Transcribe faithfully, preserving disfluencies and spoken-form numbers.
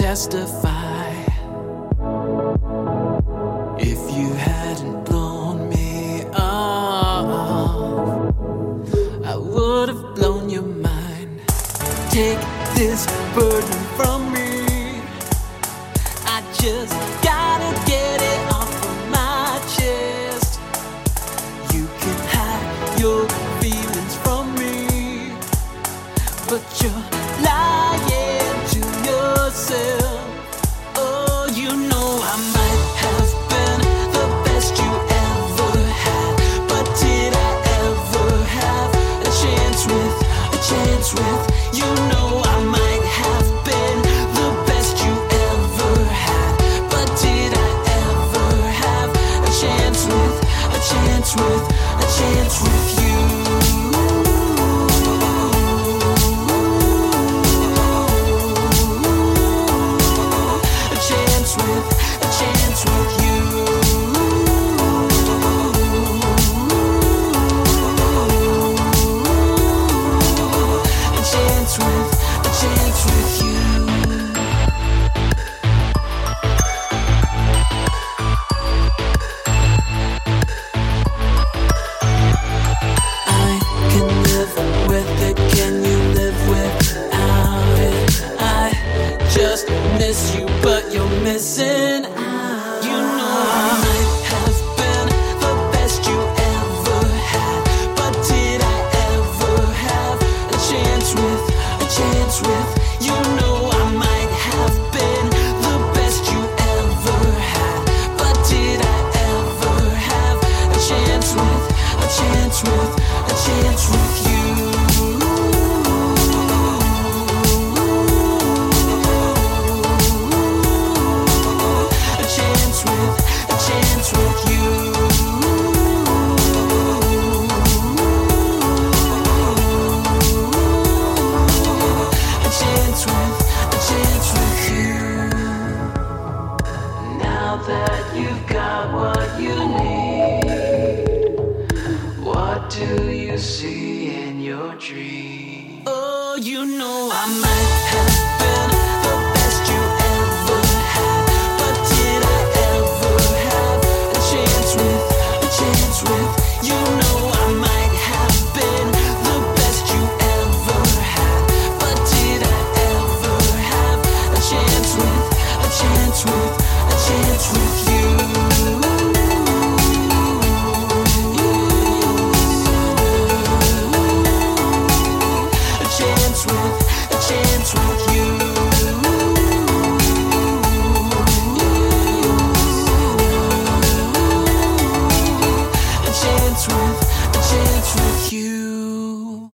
testify. If you hadn't blown me off, I would have blown your mind. Take this burden from me. I just gotta get it off of my chest. You can hide your feelings from me, but you're lying to yourself. Oh, you know I might have been the best you ever had, but did I ever have a chance with, a chance with? You know I might have been the best you ever had, but did I ever have a chance with, a chance with, a chance with you? Miss you, but you're missing out. You know I might have been the best you ever had, but did I ever have a chance with, a chance with? You know I might have been the best you ever had, but did I ever have a chance with, a chance with, a chance with you? That you've got what you need, what do you see in your dream? Oh, you know I might have been the best you ever had, but did I ever have a chance with, a chance with? You know I might have been the best you ever had, but did I ever have a chance with, a chance with, a chance with you? A chance with, a chance with you. A chance with, a chance with you.